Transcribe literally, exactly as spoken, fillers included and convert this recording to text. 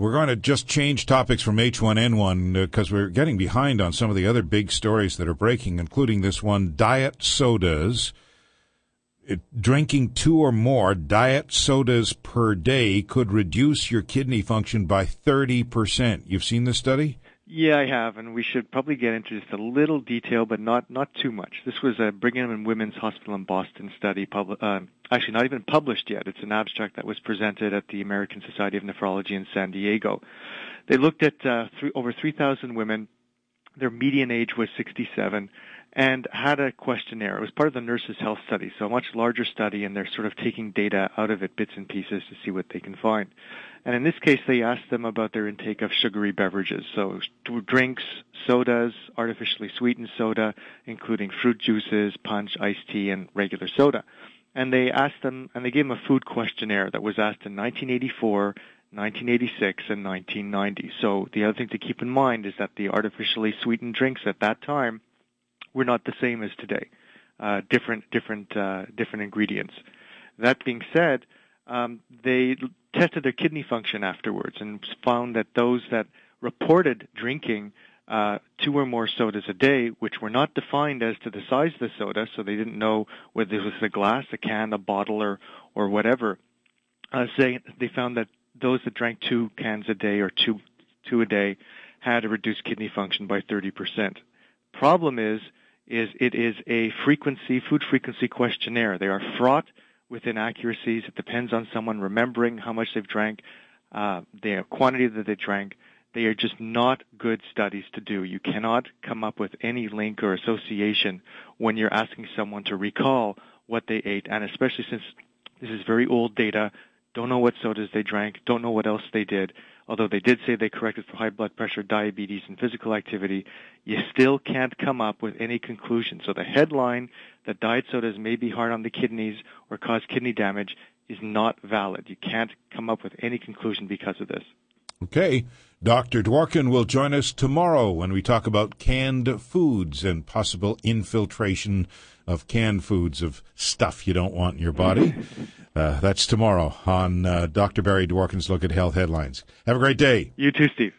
we're going to just change topics from H one N one because uh, we're getting behind on some of the other big stories that are breaking, including this one, diet sodas. It, drinking two or more diet sodas per day could reduce your kidney function by thirty percent. You've seen this study? Yeah, I have, and we should probably get into just a little detail, but not not too much. This was a Brigham and Women's Hospital in Boston study, pub- uh, actually not even published yet. It's an abstract that was presented at the American Society of Nephrology in San Diego. They looked at uh, three, over three thousand women. Their median age was sixty-seven, and had a questionnaire. It was part of the Nurses' Health Study, so a much larger study, and they're sort of taking data out of it, bits and pieces, to see what they can find. And in this case, they asked them about their intake of sugary beverages, so drinks, sodas, artificially sweetened soda, including fruit juices, punch, iced tea, and regular soda. And they asked them, and they gave them a food questionnaire that was asked in nineteen eighty-four, nineteen eighty-six, and nineteen ninety. So the other thing to keep in mind is that the artificially sweetened drinks at that time were not the same as today. Uh, different, different, uh, different ingredients. That being said, um, they tested their kidney function afterwards and found that those that reported drinking uh, two or more sodas a day, which were not defined as to the size of the soda, so they didn't know whether it was a glass, a can, a bottle, or or whatever. Uh, say they found that those that drank two cans a day or two two a day had a reduced kidney function by thirty percent. Problem is, is it is a frequency, food frequency questionnaire. They are fraught with inaccuracies. It depends on someone remembering how much they've drank, uh, the quantity that they drank. They are just not good studies to do. You cannot come up with any link or association when you're asking someone to recall what they ate, and especially since this is very old data, don't know what sodas they drank, don't know what else they did. Although they did say they corrected for high blood pressure, diabetes, and physical activity, you still can't come up with any conclusion. So the headline that diet sodas may be hard on the kidneys or cause kidney damage is not valid. You can't come up with any conclusion because of this. Okay. Doctor Dworkin will join us tomorrow when we talk about canned foods and possible infiltration of canned foods of stuff you don't want in your body. Uh, that's tomorrow on uh, Doctor Barry Dworkin's Look at Health Headlines. Have a great day. You too, Steve.